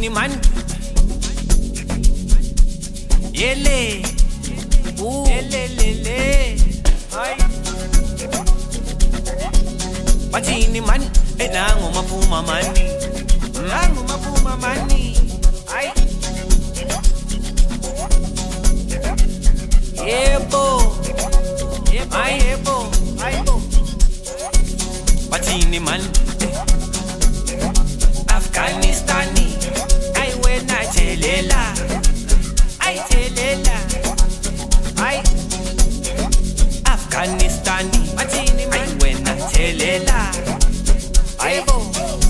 Bathini man Yele Yele Hai Bathini man Nangu maphuma mani Nangu maphuma mani Hai Yebo Yebo Bathini man Afghanistani ay wena thelela ay thelela ay Afghanistani bathini ay wena thelela ay bo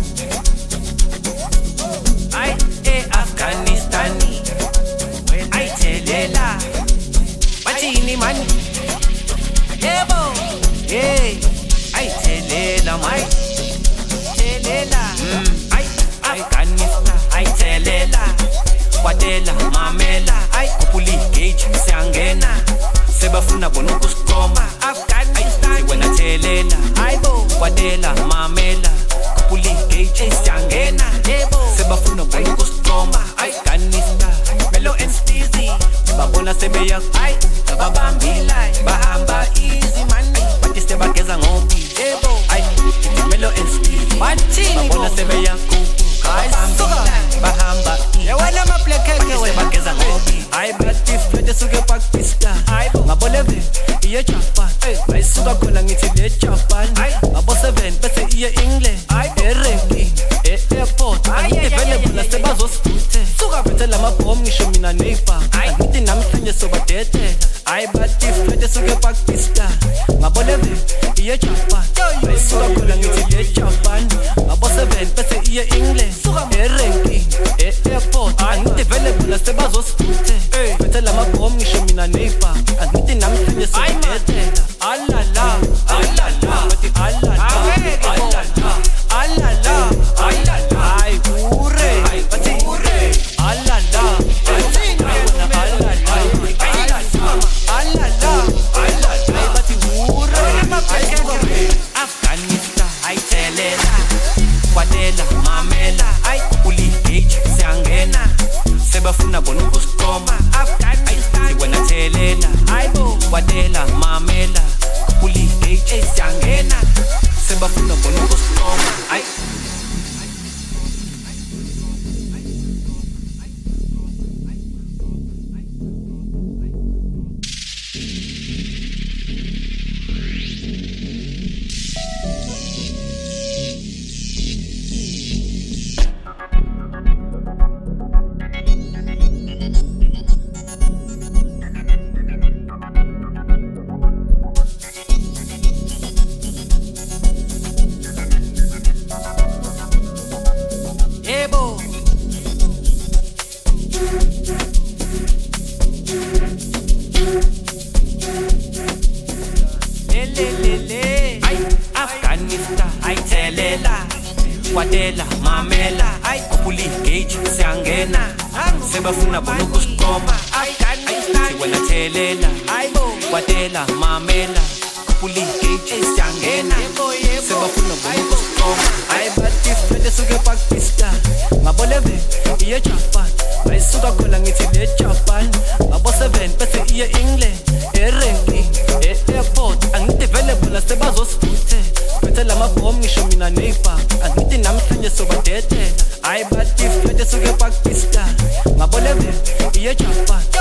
ay Afghanistani ay thelela bathini man yebo hey ay thelela mai thelela Afghanistan ay thelela kwadela mamela ay kupuli gauge siyangena sebafuna bona ukusiqoma Afghanistan wena thelela hayibo kwadela mamela kupuli gauge siyangena sebafuna bona ukusiqoma Afghanistan Melo and Steezy babona sebeya ay babambila bahamba easy money bathi sebageza ngobi ay Melo and Steezy bathini babona sebeya bahamba yewena maplekeke webageza ngobi hayi bathi flete suke pakista ngaboleve iye Japan ayisuka khona ngithi le Japan ngabo 7 bese iye England erenki airport available sebazosibuthe suka bethe lamabhom ngisho mina neighbor ngithi namhlanje sobadethe hayi bathi flete suke pakista ngaboleve iye Japan ayisuka khona ngithi le Japan ngabo 7 bese iye England erenki airport angithi available sebazosibuthe bethe lamabhom ngisho mina neighbor angithi namhlanje sobadethe alala bathi alala ay ure bathi ure alala bathi ure Afghanistan ay thelela kwadela mamela ay kupuli gauge siyangena sebafuna bona ukusiqoma Afghanistan wena thelela hayibo kwadela mamela kupuli gauge siyangena sebafuna bona ukusiqoma ay kwadela mamela ay kupuli gauge siyangena sebafuna bona ukusiqoma Afghanistan wena thelela hayibo kwadela mamela kupuli gauge siyangena sebafuna bona ukusiqoma ay bathi flete suke pakista ngaboleve iye Japan ayisuka khona ngithi le Japan ngabo 7 bese iye England erenki airport angithi available sebazosibuthe bethe lamabhom ngisho mina neighbor angithi namhlanje sobadethe hayi bathi flete suke pakista ngaboleve iye Japan